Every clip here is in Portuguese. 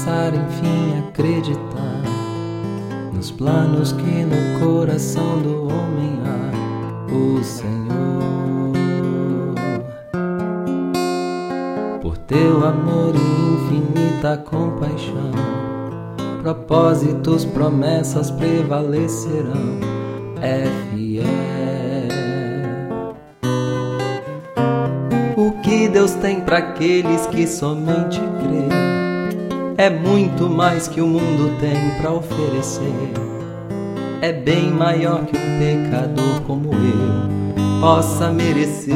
passar enfim a acreditar nos planos que no coração do homem há. O Senhor, por teu amor e infinita compaixão, propósitos, promessas prevalecerão. É fiel. O que Deus tem para aqueles que somente crê é muito mais que o mundo tem para oferecer. É bem maior que um pecador como eu possa merecer.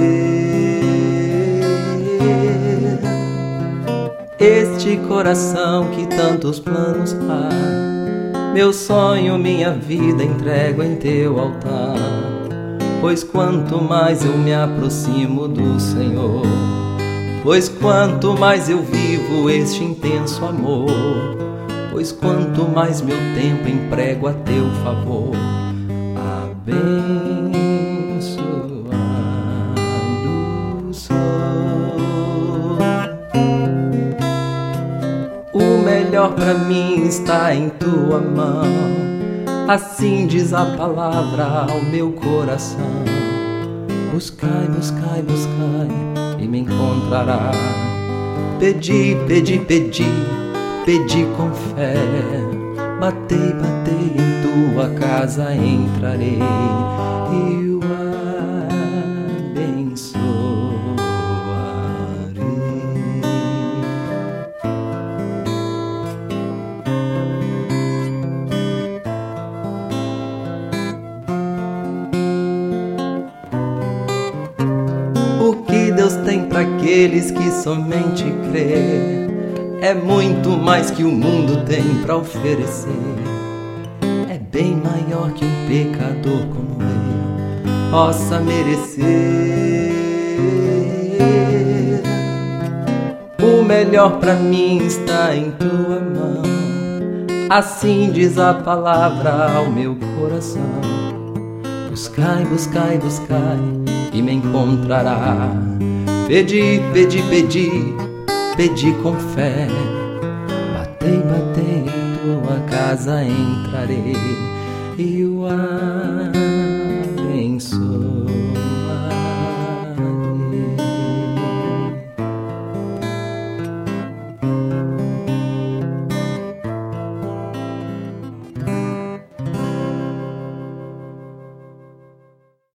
Este coração que tantos planos há, meu sonho, minha vida entrego em teu altar. Pois quanto mais eu me aproximo do Senhor, pois quanto mais eu vivo este intenso amor, pois quanto mais meu tempo emprego a teu favor. Abençoado sou. O melhor pra mim está em tua mão, assim diz a palavra ao meu coração. Buscai, buscai, buscai e me encontrará. Pedi, pedi, pedi, pedi com fé. Batei, batei, em tua casa entrarei e o O que Deus tem para aqueles que somente crê é muito mais que o mundo tem para oferecer. É bem maior que um pecador como eu possa merecer. O melhor para mim está em tua mão, assim diz a palavra ao meu coração. Buscai, buscai, buscai e me encontrará. Pedi, pedi, pedi, pedi com fé. Batei, batei, em tua casa entrarei e o